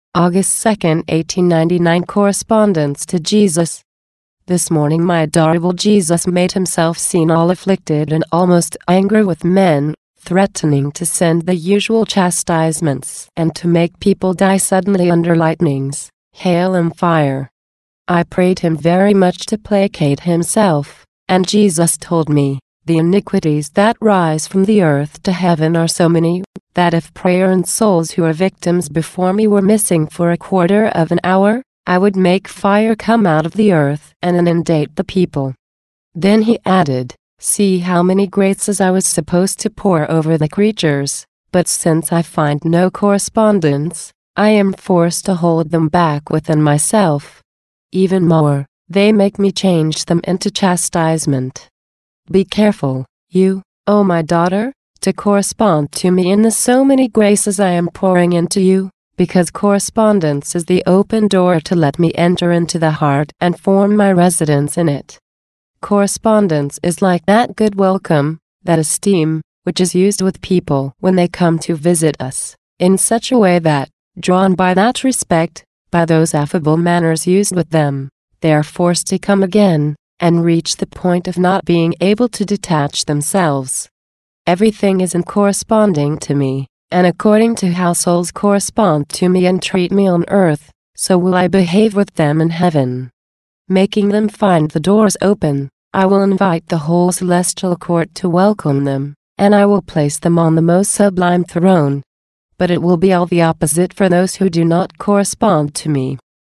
August 2, 1899. Correspondence to Jesus. This morning my adorable Jesus made himself seen all afflicted and almost angry with men, threatening to send the usual chastisements and to make people die suddenly under lightnings, hail and fire. I prayed him very much to placate himself, and Jesus told me, the iniquities that rise from the earth to heaven are so many, that if prayer and souls who are victims before me were missing for a quarter of an hour, I would make fire come out of the earth and inundate the people. Then he added, see how many graces I was supposed to pour over the creatures, but since I find no correspondence, I am forced to hold them back within myself. Even more, they make me change them into chastisement. Be careful, you, O my daughter, to correspond to me in the so many graces I am pouring into you, because correspondence is the open door to let me enter into the heart and form my residence in it. Correspondence is like that good welcome, that esteem, which is used with people when they come to visit us, in such a way that, drawn by that respect, by those affable manners used with them, they are forced to come again, and reach the point of not being able to detach themselves. Everything is in corresponding to me, and according to how souls correspond to me and treat me on earth, so will I behave with them in heaven. Making them find the doors open, I will invite the whole celestial court to welcome them, and I will place them on the most sublime throne. But it will be all the opposite for those who do not correspond to me.